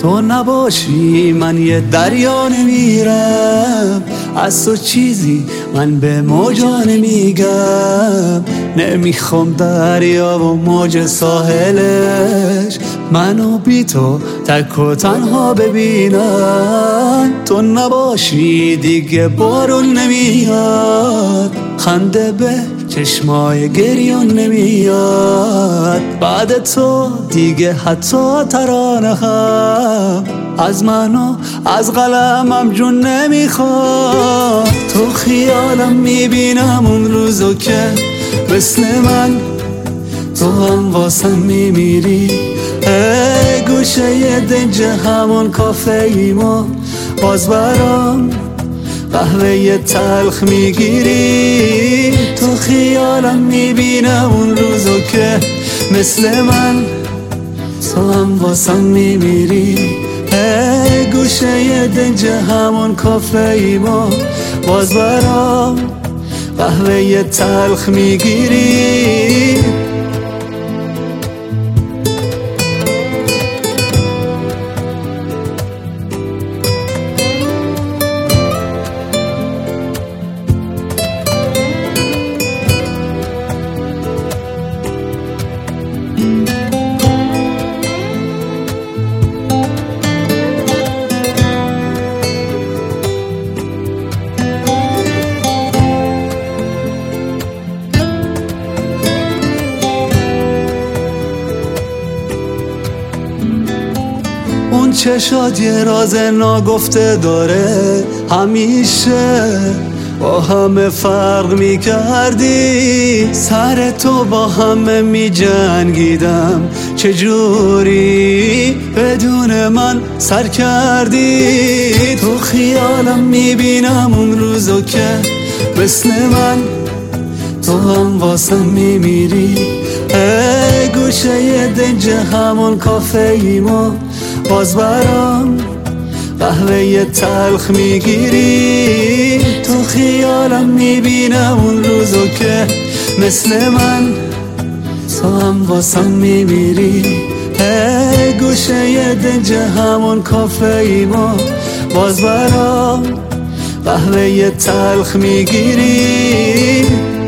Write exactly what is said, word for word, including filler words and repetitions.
تو نباشی من یه دریا نمیرم، از تو چیزی من به موجا نمیگم. نمیخوام دریا و موج ساحلش منو بی تو تک و تنها ببینن. تو نباشی دیگه بارون نمیاد، خنده به چشمای گریون نمیاد. بعد تو دیگه حتی ترانه هم از منو از قلمم جون نمیخواد. تو خیالم میبینم اون روزو که مثل من تو هم واسم میمیری. ای گوشه دنج همون کافه ایما باز برام قهوه تلخ میگیری. تو خیالم میبینم اون روزو که مثل من تو هم واسم میمیری. ای گوشه دنج همون کافه ایما باز برام قهوه تلخ میگیری. اون چشات یه راز ناگفته داره، همیشه با همه فرق میکردی. سر تو با همه میجنگیدم، چجوری بدون من سر کردی. تو خیالم میبینم اون روزو که مثل من تو هم واسم میمیری. ای گوشه دنج همون کافه ایما باز برام قهوه تلخ میگیری. تو خیالم میبینم اون روزو که مثل من تو هم واسم میمیری. ای گوشه دنج همون کافه ایما باز برام قهوه تلخ میگیری.